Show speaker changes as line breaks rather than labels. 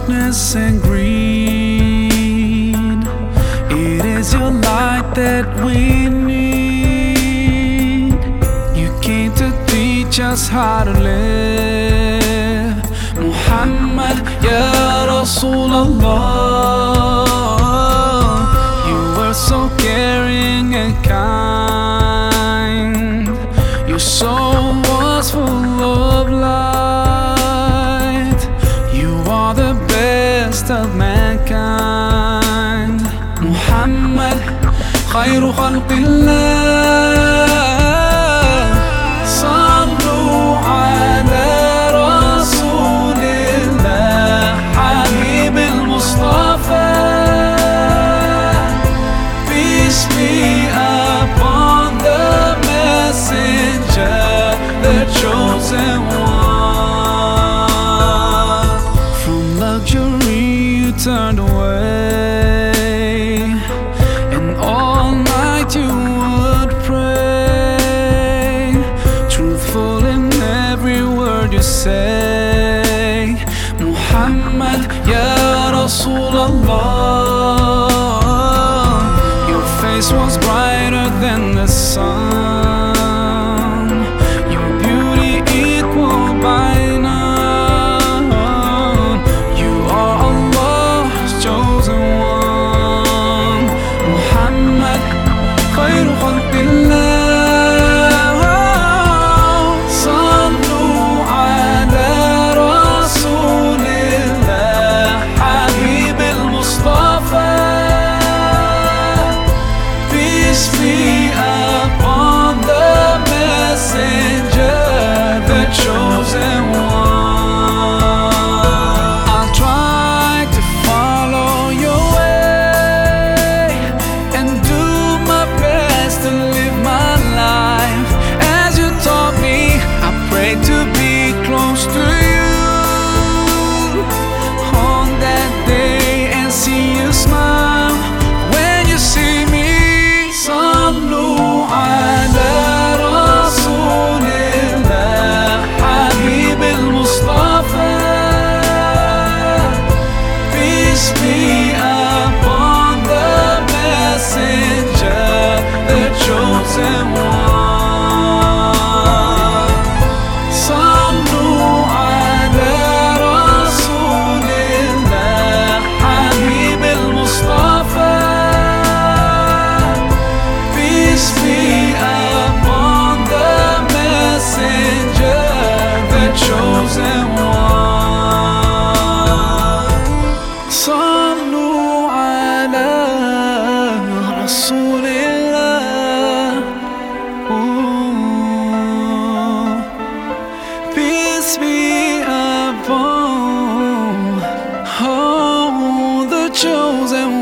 darkness and greed. It is your light that we need. You came to teach us how to live. Muhammad, Ya Rasulallah. You were so caring and kind. Your soul was full of light. You are the best of mankind. Muhammad, khayru khalqillah. Sallu ala Rasulillah, Habib al-Mustafa. Peace be upon the messenger, the chosen one. From luxury you turned away, and all night you would pray, truthful in every word you say. Muhammad, Ya Rasulallah. Your face was brighter than the sun, your beauty equal by none. You are Allah's chosen one. Muhammad, khayru khalqillah. Sallu ala Rasulillah, Habib al-Mustafa. Peace be upon the messenger, the chosen one. I'll try to follow your way and do my best to live my life as you taught me. I pray to be close to you on that day and see you smile when you see me. Sallu ala Rasulillah, Habib al-Mustafa. Peace be upon the messenger, the chosen one. Sallu ala Rasulillah, Habib al-Mustafa. Peace be upon the messenger, the chosen one. Sallu ala Rasulillah. Ooh. Peace be upon the chosen one.